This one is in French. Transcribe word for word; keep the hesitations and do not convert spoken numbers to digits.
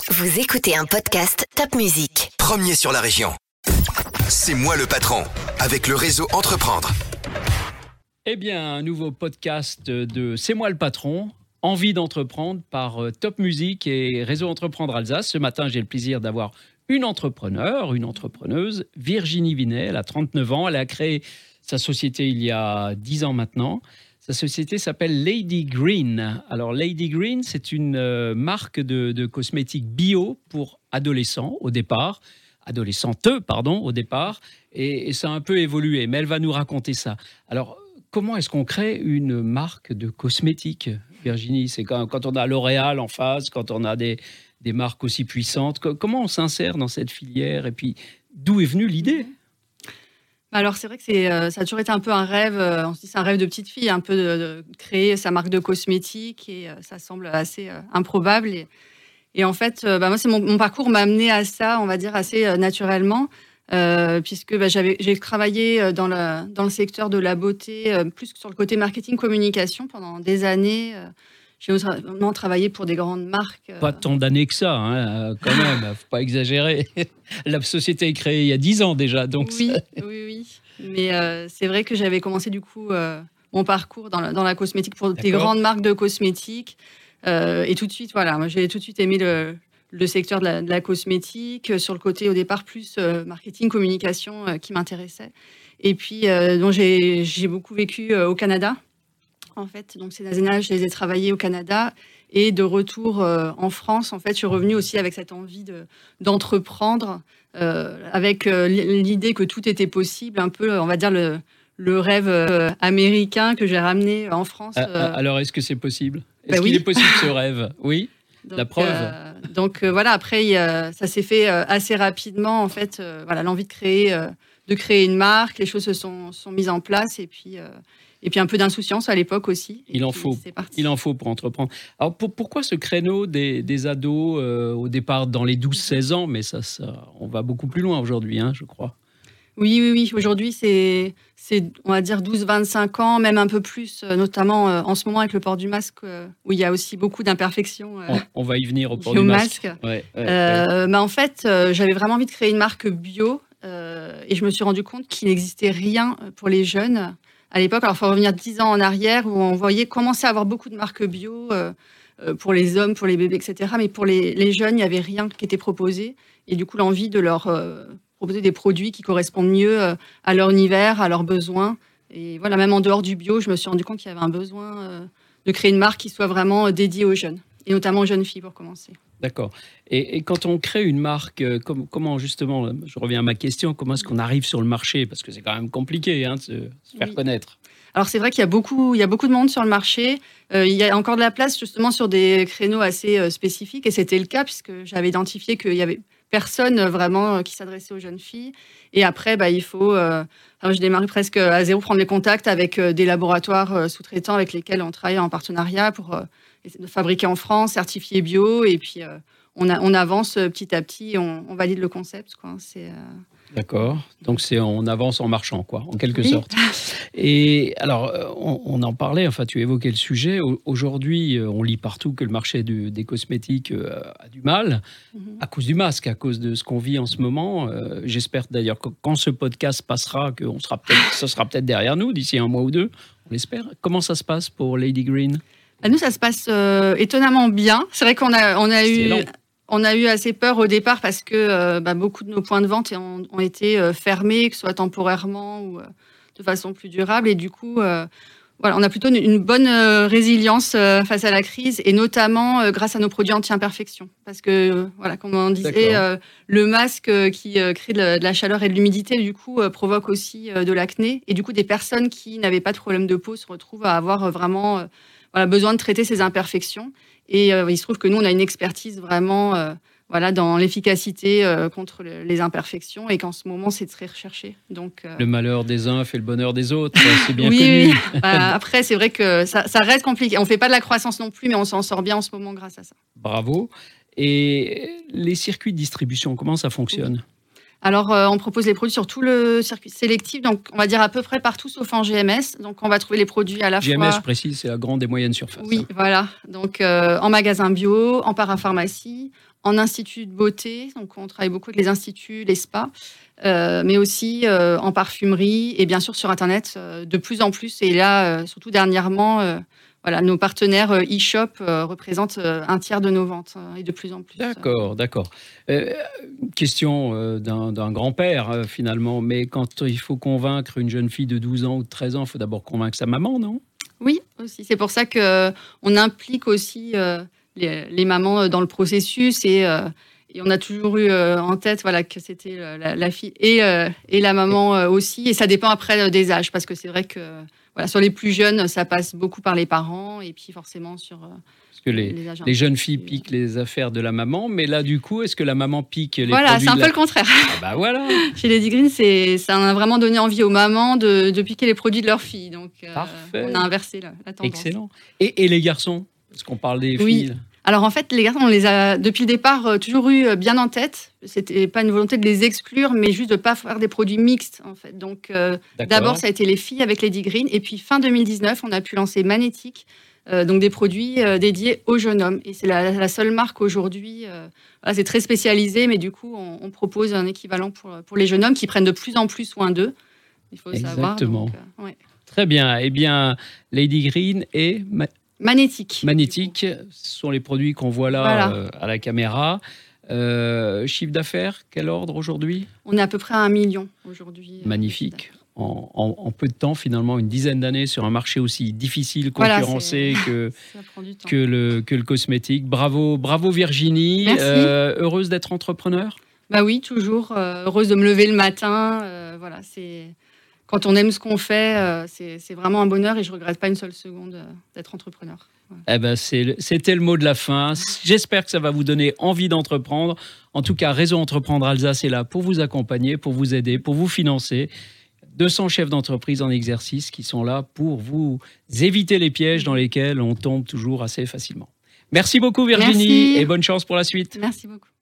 Vous écoutez un podcast Top Musique. Premier sur la région. C'est moi le patron, avec le réseau Entreprendre. Eh bien, un nouveau podcast de C'est moi le patron, envie d'entreprendre par Top Musique et Réseau Entreprendre Alsace. Ce matin, j'ai le plaisir d'avoir une entrepreneur, une entrepreneuse, Virginie Vinet. Elle a trente-neuf ans, elle a créé sa société il y a dix ans maintenant. Sa société s'appelle Lady Green. Alors, Lady Green, c'est une euh, marque de, de cosmétiques bio pour adolescents au départ, adolescentes, pardon, au départ, et, et ça a un peu évolué, mais elle va nous raconter ça. Alors, comment est-ce qu'on crée une marque de cosmétiques, Virginie? C'est quand, quand on a L'Oréal en face, quand on a des, des marques aussi puissantes. Comment on s'insère dans cette filière? Et puis, d'où est venue l'idée? Alors c'est vrai que c'est, euh, ça a toujours été un peu un rêve, euh, on se dit c'est un rêve de petite fille, un peu de, de créer sa marque de cosmétiques et euh, ça semble assez euh, improbable. Et, et en fait, euh, bah, moi, c'est mon, mon parcours m'a amené à ça, on va dire assez euh, naturellement, euh, puisque bah, j'avais, j'ai travaillé dans le, dans le secteur de la beauté, euh, plus que sur le côté marketing communication pendant des années. Euh, J'ai notamment travaillé pour des grandes marques. Pas tant d'années que ça, hein, quand même, faut pas exagérer. La société est créée il y a dix ans déjà, donc oui, ça... oui, oui. Mais euh, c'est vrai que j'avais commencé du coup euh, mon parcours dans la, dans la cosmétique pour D'accord. des grandes marques de cosmétiques. Euh, et tout de suite, voilà, moi j'ai tout de suite aimé le, le secteur de la, de la cosmétique, sur le côté au départ plus euh, marketing, communication euh, qui m'intéressait. Et puis, euh, donc j'ai, j'ai beaucoup vécu euh, au Canada. En fait, donc ces années-là, je les ai travaillées au Canada et de retour euh, en France. En fait, je suis revenue aussi avec cette envie de, d'entreprendre, euh, avec euh, l'idée que tout était possible, un peu, on va dire le, le rêve euh, américain que j'ai ramené en France. Euh... Alors, est-ce que c'est possible? Est-ce bah qu'il oui. est possible ce rêve? Oui. Donc, la preuve. Euh, donc euh, voilà. Après, il, euh, ça s'est fait euh, assez rapidement. En fait, euh, voilà, l'envie de créer, euh, de créer une marque, les choses se sont, sont mises en place et puis. Euh, Et puis un peu d'insouciance à l'époque aussi. Il en faut. Il en faut pour entreprendre. Alors pour, pourquoi ce créneau des, des ados euh, au départ dans les douze seize ans? Mais ça, ça, on va beaucoup plus loin aujourd'hui, hein, je crois. Oui, oui, oui. Aujourd'hui, c'est, c'est, on va dire douze vingt-cinq ans, même un peu plus, notamment euh, en ce moment avec le port du masque, euh, où il y a aussi beaucoup d'imperfections. Euh, on, on va y venir au port du masque. masque. Ouais, ouais, euh, ouais. Bah, en fait, euh, j'avais vraiment envie de créer une marque bio euh, et je me suis rendu compte qu'il n'existait rien pour les jeunes. À l'époque, alors il faut revenir dix ans en arrière où on voyait commencer à avoir beaucoup de marques bio euh, pour les hommes, pour les bébés, et cetera. Mais pour les, les jeunes, il n'y avait rien qui était proposé. Et du coup, l'envie de leur euh, proposer des produits qui correspondent mieux euh, à leur univers, à leurs besoins. Et voilà, même en dehors du bio, je me suis rendu compte qu'il y avait un besoin euh, de créer une marque qui soit vraiment dédiée aux jeunes. Et notamment aux jeunes filles pour commencer. D'accord. Et, et quand on crée une marque, euh, comme, comment justement, je reviens à ma question, comment est-ce qu'on arrive sur le marché? Parce que c'est quand même compliqué hein, de se, se faire oui. connaître. Alors c'est vrai qu'il y a beaucoup, il y a beaucoup de monde sur le marché. Euh, il y a encore de la place justement sur des créneaux assez euh, spécifiques. Et c'était le cas puisque j'avais identifié qu'il y avait personne vraiment euh, qui s'adressait aux jeunes filles. Et après, bah, il faut... Euh, alors, je démarre presque à zéro, prendre les contacts avec euh, des laboratoires euh, sous-traitants avec lesquels on travaille en partenariat pour... Euh, fabriqué en France, certifié bio, et puis euh, on, a, on avance petit à petit, on, on valide le concept. Quoi. C'est, euh... D'accord, donc c'est, on avance en marchant, quoi, en quelque oui. sorte. Et alors, on, on en parlait, enfin tu évoquais le sujet, aujourd'hui on lit partout que le marché du, des cosmétiques euh, a du mal, mm-hmm. à cause du masque, à cause de ce qu'on vit en ce moment. Euh, j'espère d'ailleurs que quand ce podcast passera, que on sera peut-être, ça sera peut-être derrière nous d'ici un mois ou deux, on l'espère. Comment ça se passe pour Lady Green ? Nous, ça se passe euh, étonnamment bien. C'est vrai qu'on a, on a eu, on a eu assez peur au départ parce que euh, bah, beaucoup de nos points de vente ont, ont été euh, fermés, que ce soit temporairement ou euh, de façon plus durable. Et du coup, euh, voilà, on a plutôt une, une bonne euh, résilience euh, face à la crise, et notamment euh, grâce à nos produits anti-imperfection. Parce que, euh, voilà, comme on disait, euh, le masque euh, qui euh, crée de la, de la chaleur et de l'humidité, du coup, euh, provoque aussi euh, de l'acné. Et du coup, des personnes qui n'avaient pas de problème de peau se retrouvent à avoir euh, vraiment... Euh, Voilà, besoin de traiter ces imperfections. Et euh, il se trouve que nous, on a une expertise vraiment euh, voilà, dans l'efficacité euh, contre le, les imperfections, et qu'en ce moment, c'est très recherché. Donc, euh... le malheur des uns fait le bonheur des autres, c'est bien oui, connu. Oui. Bah, après, c'est vrai que ça, ça reste compliqué. On ne fait pas de la croissance non plus, mais on s'en sort bien en ce moment grâce à ça. Bravo. Et les circuits de distribution, comment ça fonctionne ? Oui. Alors, euh, on propose les produits sur tout le circuit sélectif, donc on va dire à peu près partout sauf en G M S. Donc, on va trouver les produits à la G M S, fois... G M S, je précise, c'est la grande et moyenne surface. Oui, hein. Voilà. Donc, euh, en magasin bio, en parapharmacie, en institut de beauté, donc on travaille beaucoup avec les instituts, les spas, euh, mais aussi euh, en parfumerie et bien sûr sur Internet euh, de plus en plus. Et là, euh, surtout dernièrement, euh, voilà, nos partenaires euh, e-shop euh, représentent euh, un tiers de nos ventes euh, et de plus en plus. D'accord, d'accord. Euh, question euh, d'un, d'un grand-père euh, finalement, mais quand il faut convaincre une jeune fille de douze ans ou de treize ans, il faut d'abord convaincre sa maman, non ? Oui, aussi. C'est pour ça qu'on implique aussi euh, les, les mamans dans le processus et, euh, et on a toujours eu euh, en tête voilà, que c'était la, la fille et, euh, et la maman euh, aussi. Et ça dépend après des âges parce que c'est vrai que voilà, sur les plus jeunes, ça passe beaucoup par les parents et puis forcément sur... Euh, Parce que les, les, les jeunes filles piquent les affaires de la maman, mais là, du coup, est-ce que la maman pique les voilà, produits c'est un de peu la... le contraire. Ah bah voilà. Chez Lady Green, c'est, ça a vraiment donné envie aux mamans de, de piquer les produits de leurs filles. Donc, euh, on a inversé la, la tendance. Excellent. Et, et les garçons ? Parce qu'on parle des oui. filles. Alors en fait, les garçons, on les a depuis le départ euh, toujours eu bien en tête. C'était pas une volonté de les exclure, mais juste de pas faire des produits mixtes en fait. Donc euh, d'abord, ça a été les filles avec Lady Green, et puis fin deux mille dix-neuf, on a pu lancer Magnétique, euh, donc des produits euh, dédiés aux jeunes hommes. Et c'est la, la seule marque aujourd'hui. Euh, voilà, c'est très spécialisé, mais du coup, on, on propose un équivalent pour pour les jeunes hommes qui prennent de plus en plus soin d'eux. Il faut Exactement. savoir. Donc, euh, ouais. Très bien. Eh bien, Lady Green et Ma- Magnétique. Magnétique, ce sont les produits qu'on voit là voilà. euh, à la caméra. Euh, chiffre d'affaires, quel ordre aujourd'hui ? On est à peu près à un million aujourd'hui. Magnifique. En, en, en peu de temps, finalement, une dizaine d'années sur un marché aussi difficile, concurrencé voilà, que, que, le, que le cosmétique. Bravo, bravo Virginie. Euh, heureuse d'être entrepreneur ? Bah oui, toujours. Euh, heureuse de me lever le matin. Euh, voilà, c'est... Quand on aime ce qu'on fait, euh, c'est, c'est vraiment un bonheur et je ne regrette pas une seule seconde euh, d'être entrepreneur. Ouais. Eh ben, c'est, c'était le mot de la fin. J'espère que ça va vous donner envie d'entreprendre. En tout cas, Réseau Entreprendre Alsace est là pour vous accompagner, pour vous aider, pour vous financer. deux cents chefs d'entreprise en exercice qui sont là pour vous éviter les pièges dans lesquels on tombe toujours assez facilement. Merci beaucoup Virginie. Merci. Et bonne chance pour la suite. Merci beaucoup.